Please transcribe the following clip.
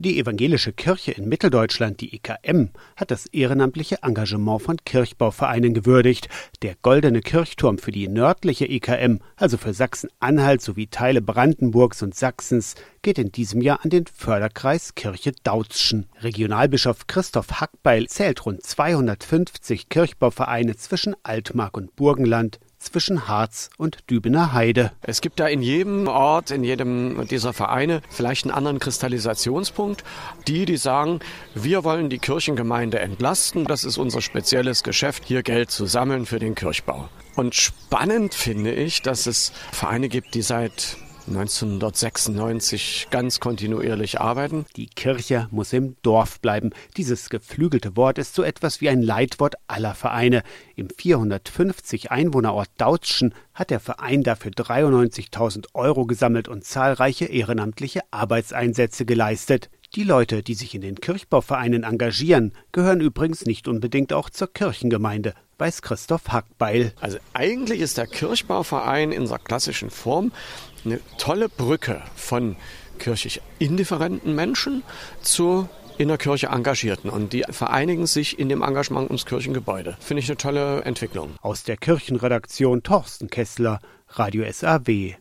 Die Evangelische Kirche in Mitteldeutschland, die EKM, hat das ehrenamtliche Engagement von Kirchbauvereinen gewürdigt. Der Goldene Kirchturm für die nördliche EKM, also für Sachsen-Anhalt sowie Teile Brandenburgs und Sachsens, geht in diesem Jahr an den Förderkreis Kirche Dautschen. Regionalbischof Christoph Hackbeil zählt rund 250 Kirchbauvereine zwischen Altmark und Burgenland, zwischen Harz und Dübener Heide. Es gibt da in jedem Ort, in jedem dieser Vereine vielleicht einen anderen Kristallisationspunkt. Die sagen, wir wollen die Kirchengemeinde entlasten. Das ist unser spezielles Geschäft, hier Geld zu sammeln für den Kirchbau. Und spannend finde ich, dass es Vereine gibt, die seit 1996 ganz kontinuierlich arbeiten. Die Kirche muss im Dorf bleiben. Dieses geflügelte Wort ist so etwas wie ein Leitwort aller Vereine. Im 450 Einwohnerort Dautschen hat der Verein dafür 93.000 € gesammelt und zahlreiche ehrenamtliche Arbeitseinsätze geleistet. Die Leute, die sich in den Kirchbauvereinen engagieren, gehören übrigens nicht unbedingt auch zur Kirchengemeinde, weiß Christoph Hackbeil. Also eigentlich ist der Kirchbauverein in seiner klassischen Form eine tolle Brücke von kirchlich indifferenten Menschen zu in der Kirche Engagierten. Und die vereinigen sich in dem Engagement ums Kirchengebäude. Finde ich eine tolle Entwicklung. Aus der Kirchenredaktion Torsten Kessler, Radio SAW.